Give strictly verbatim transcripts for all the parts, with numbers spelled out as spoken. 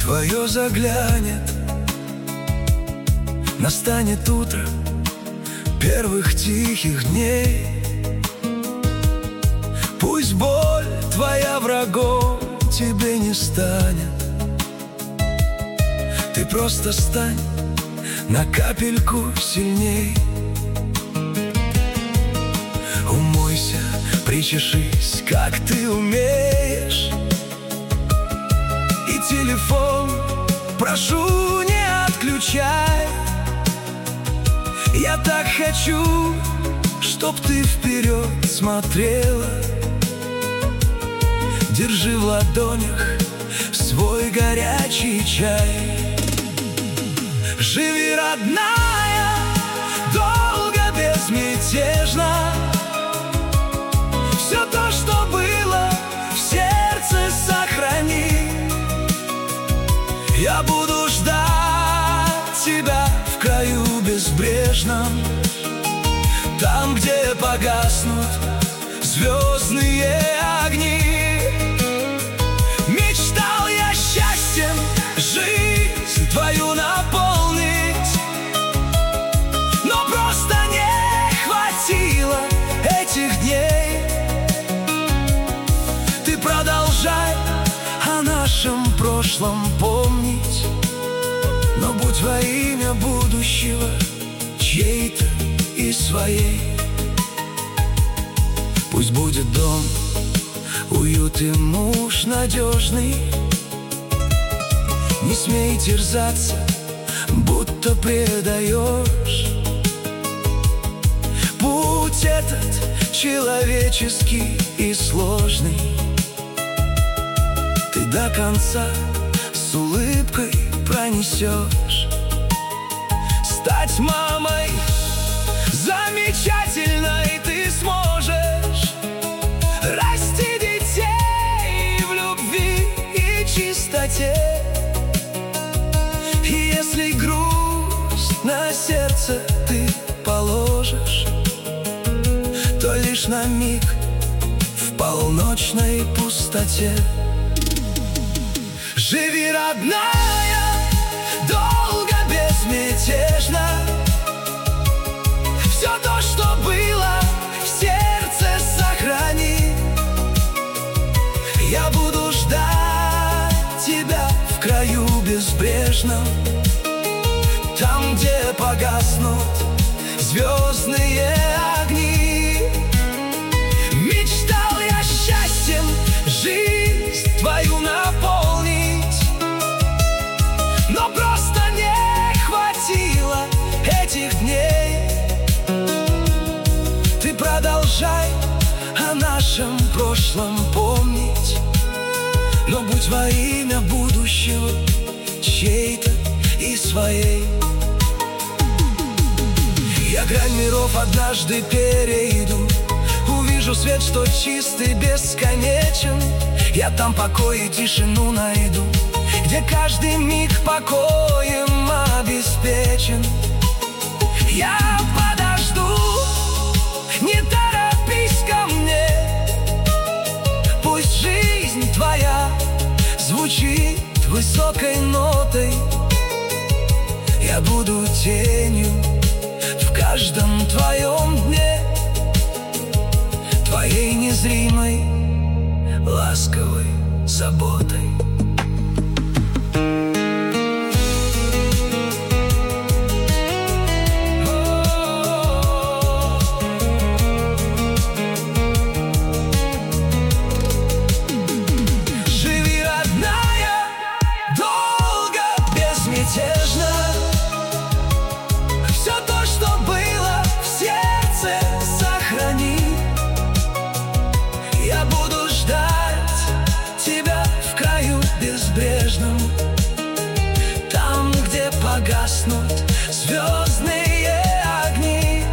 твое заглянет, настанет утро первых тихих дней. Пусть боль твоя врагом тебе не станет, ты просто стань на капельку сильней. Умойся, причешись, как ты умеешь, и телефон прошу не отключай. Я так хочу, чтоб ты вперед смотрела. Держи в ладонях свой горячий чай. Живи, родная, долго, безмятежно. Все то, что было, в сердце сохрани. Я буду ждать тебя в краю безбрежном, там, где погаснут звездные огни. Мечтал я счастьем жизнь твою наполнить, но просто не хватило этих дней. Ты продолжай о нашем прошлом помнить, но будь во имя будущего чьей-то и своей. Пусть будет дом, уют и муж надежный. Не смей терзаться, будто предаешь. Путь этот человеческий и сложный, ты до конца с улыбкой пронесешь. Стать мамой замечательной ты сможешь, расти детей в любви и чистоте. И если грусть на сердце ты положишь, то лишь на миг в полночной пустоте. Живи, родная, долго, безмятежно. Все то, что было, в сердце сохрани. Я буду ждать тебя в краю безбрежном, там, где погаснут звездные огни. Мечтал я счастьем жизнь твою наполнить, но просто не хватило этих дней. Ты продолжай о нашем прошлом помнить, но будь во имя будущего чьей-то и своей. Я грань миров однажды перейду, увижу свет, что чистый, бесконечен. Я там покой и тишину найду, где каждый миг покоем обеспечен. Я подожду, не торопись ко мне. Пусть жизнь твоя звучит высокой нотой. Я буду тенью в каждом твоем дне, твоей незримой ласковой заботой. Там, где погаснут звездные огни.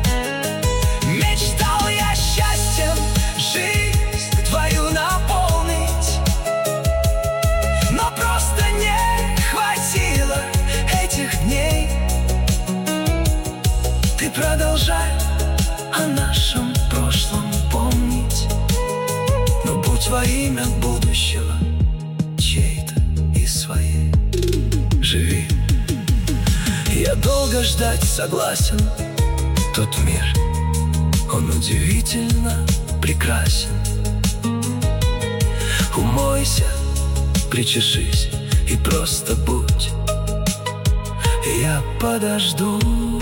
Мечтал я счастьем жизнь твою наполнить, но просто не хватило этих дней. Ты продолжай о нашем прошлом помнить, но будь во имя будущего чьей-то и своей. долго ждать согласен. Тот мир, он удивительно прекрасен. Умойся, причешись и просто будь. Я подожду.